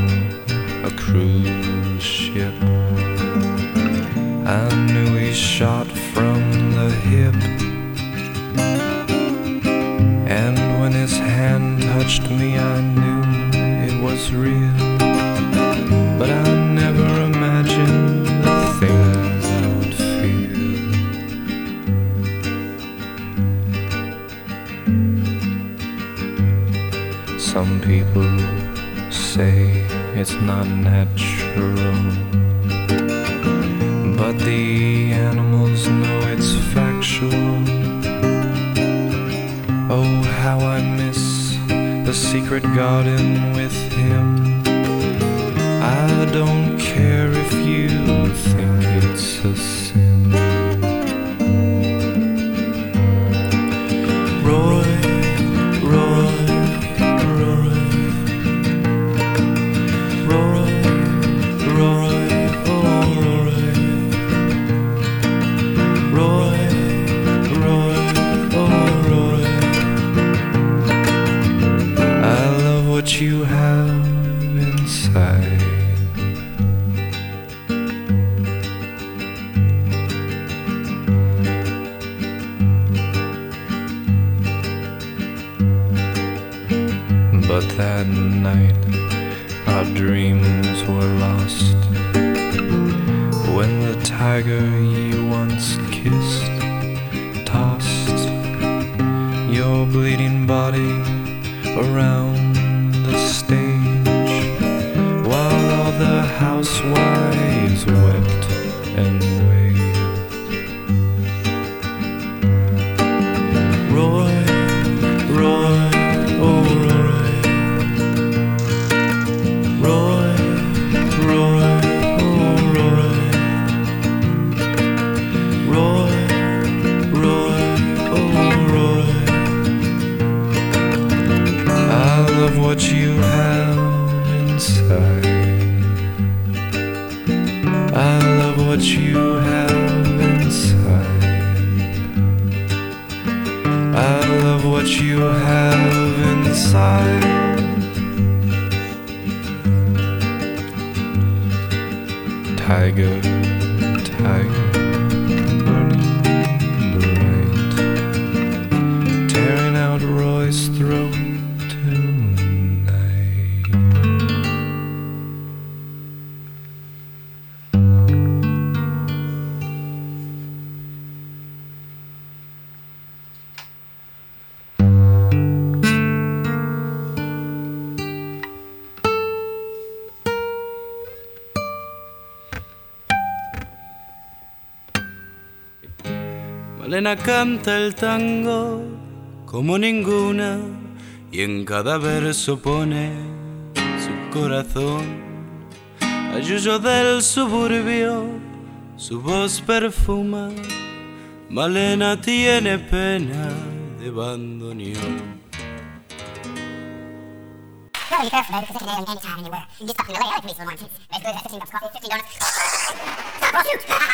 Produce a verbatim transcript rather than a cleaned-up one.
a cruise ship. I knew he shot from the hip, and when his hand touched me I knew it was real. But I never imagined the things I would feel. Some people say it's not natural, but the animals know it's factual. Oh, how I miss the secret garden with him. I don't care if you think it's a sin. Roy, Roy, Roy, Roy, Roy, oh Roy, Roy, Roy, oh Roy. I love what you have inside. But that night our dreams were lost, when the tiger you once kissed tossed your bleeding body around the stage, while all the housewives wept and waved. Roy, Roy, oh Roy, Roy, Roy, oh Roy, Roy, Roy, oh Roy. I love what you have inside. I love what you have inside. I love what you have inside. Tiger, tiger, burning bright, tearing out Roy's throat tonight. Malena canta el tango como ninguna y en cada verso pone su corazón. Al yuyo del suburbio su voz perfuma. Malena tiene pena de bandoneón. You gotta be careful, baby, because they can nail you anytime, anywhere. You can get stuck in L A. I like to meet some of the Martins. Basically, fifteen bucks coffee, fifteen donuts. Stop, roll, shoot!